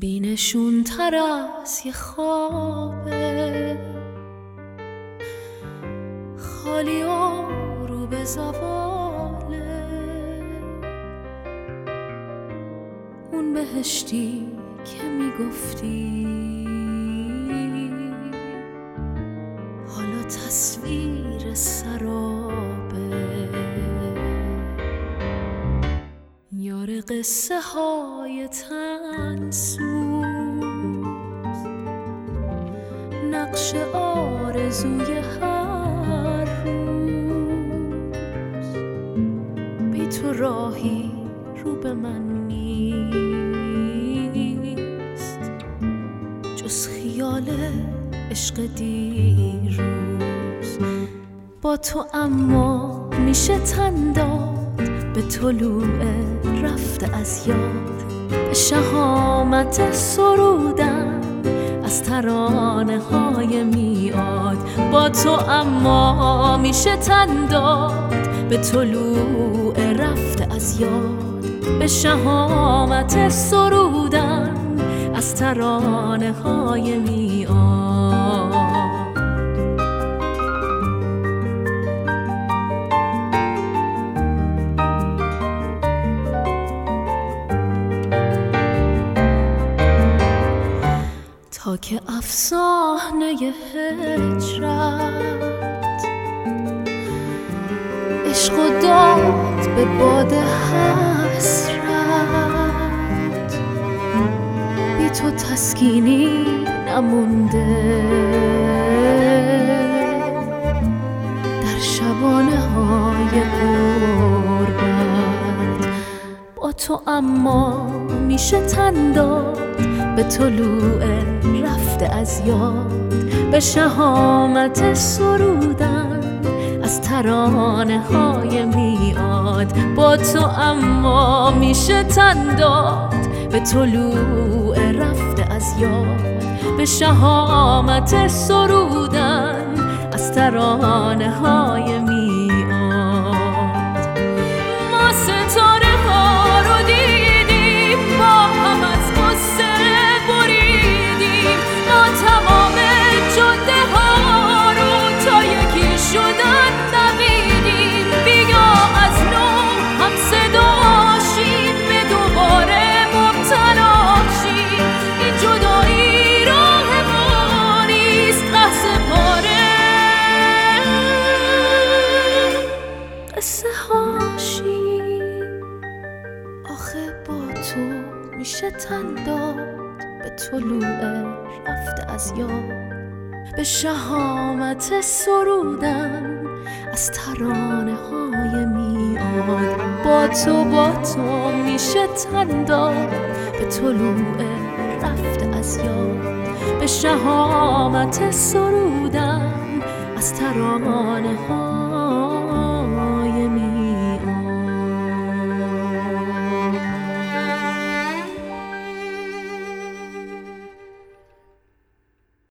بینشون تر از یه خوابه، خالی و رو به زواله. اون بهشتی که میگفتی حالا تصویر سرابه. یار قصه های تنسوز، نقش آرزوی هر روز. بی تو راهی رو به من نیست جز خیال عشق دیروز. با تو اما میشه تن داد به طلوع رفته از یاد، به شهامت سرودن از ترانه های میاد. با تو اما میشه تن داد به طلوع رفته از یاد، به شهامت سرودن از ترانه های میاد. تا که افسانه هجرت عشق و داد به باد حسرت، بی تو تسکینی نمونده در شبانه های غربت. با تو اما میشه تن داد به طلوع رفته از یاد، به شهامت سرودن از ترانه های میاد. با تو اما میشه تن داد به طلوع رفته از یاد، به شهامت سرودن از ترانه های میاد. ما ستاره ها رو دیدیم، با هم از قصه بریدیم. ما تمام جاده ها رو تا یکی شدن دویدیم. بیا از نو هم صداشیم، به دوباره مبتلا شیم. این جدایی راه ما نیست، قصه پاره قصه هاشیم. آخه با تو میشه تن داد به طلوع رفته از یاد، به شهامت سرودن از ترانه های میاد. با تو میشه تن داد به طلوع رفته از یاد، به شهامت سرودن از ترانه ها